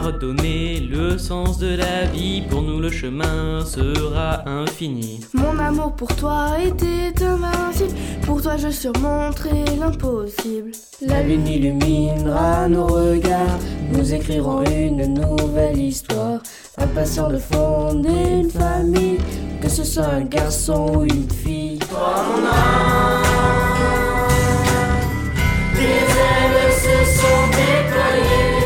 redonner le sens de la vie. Pour nous le chemin sera infini. Mon amour pour toi était invincible. Pour toi je surmonterai l'impossible. La lune illuminera nos regards. Nous écrirons une nouvelle histoire. Impatient de fonder une famille, que ce soit un garçon ou une fille. Toi mon âme, tes ailes se sont déployées.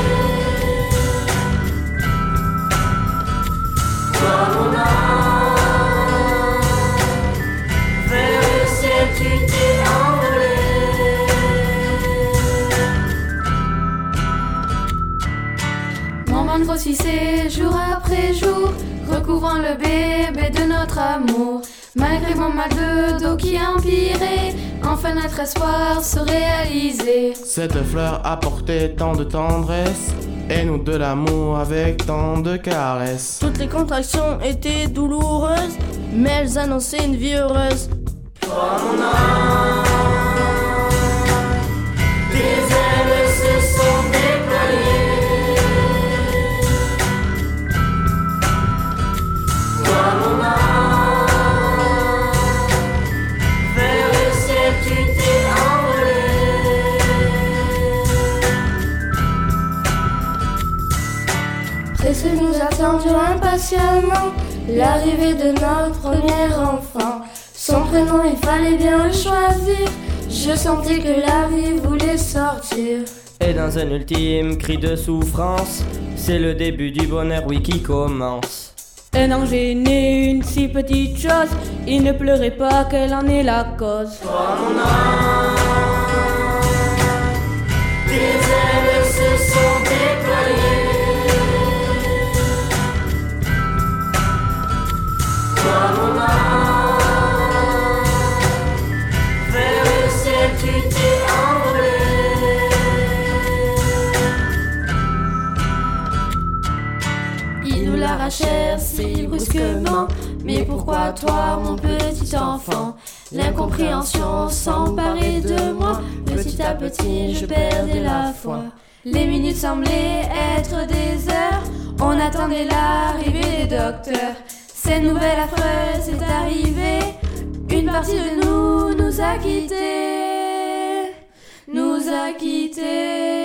Toi mon âme, vers le ciel tu t'es envolé. Mon ventre grossissait jour après jour, recouvrant le bébé de notre amour. Malgré mon mal de dos qui empirait, enfin notre espoir se réalisait. Cette fleur apportait tant de tendresse, et nous de l'amour avec tant de caresses. Toutes les contractions étaient douloureuses, mais elles annonçaient une vie heureuse. Toi mon âme, tes ailes se sont déployées. Toi mon âme, vers le ciel tu t'es envolé. Pressés nous attendions impatiemment l'arrivée de notre premier enfant. Son prénom il fallait bien le choisir. Je sentais que la vie voulait sortir. Et dans un ultime cri de souffrance, c'est le début du bonheur, oui, qui commence. Un ange est né, une si petite chose, il ne pleurait pas qu'elle en est la cause. Toi mon âme, tes ailes se sont déployées. Toi mon âme, vers le ciel tu t'es envolé. Ils nous l'arrachèrent si brusquement. Mais pourquoi toi, mon petit enfant? L'incompréhension s'emparait de moi. Petit à petit, je perdais la foi. Les minutes semblaient être des heures. On attendait l'arrivée des docteurs. Cette nouvelle affreuse est arrivée. Une partie de nous nous a quittés. Nous a quittés.